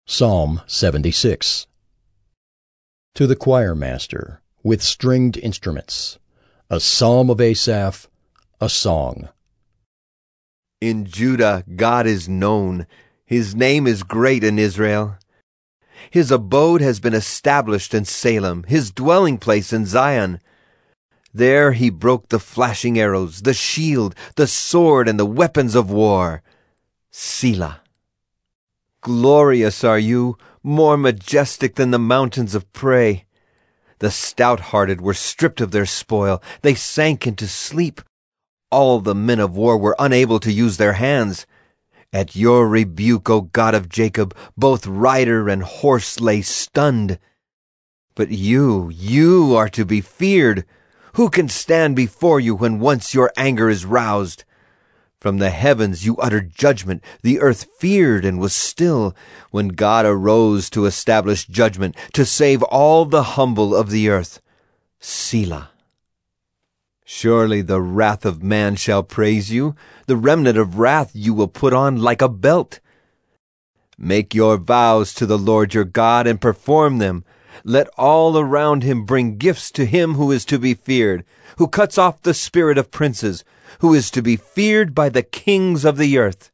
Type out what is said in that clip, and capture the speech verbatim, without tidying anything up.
Psalm seventy-six. To the choir master, with stringed instruments, a psalm of Asaph, a song. In Judah God is known. His name is great in Israel. His abode has been established in Salem, his dwelling place in Zion. There he broke the flashing arrows, the shield, the sword, and the weapons of war. Selah. Glorious are you, more majestic than the mountains of prey. The stout-hearted were stripped of their spoil. They sank into sleep. All the men of war were unable to use their hands. At your rebuke, O God of Jacob, both rider and horse lay stunned. But you, you are to be feared. Who can stand before you when once your anger is roused? From the heavens you uttered judgment. The earth feared and was still, when God arose to establish judgment, to save all the humble of the earth. Selah. Surely the wrath of man shall praise you. The remnant of wrath you will put on like a belt. Make your vows to the Lord your God and perform them. Let all around him bring gifts to him who is to be feared, who cuts off the spirit of princes, who is to be feared by the kings of the earth.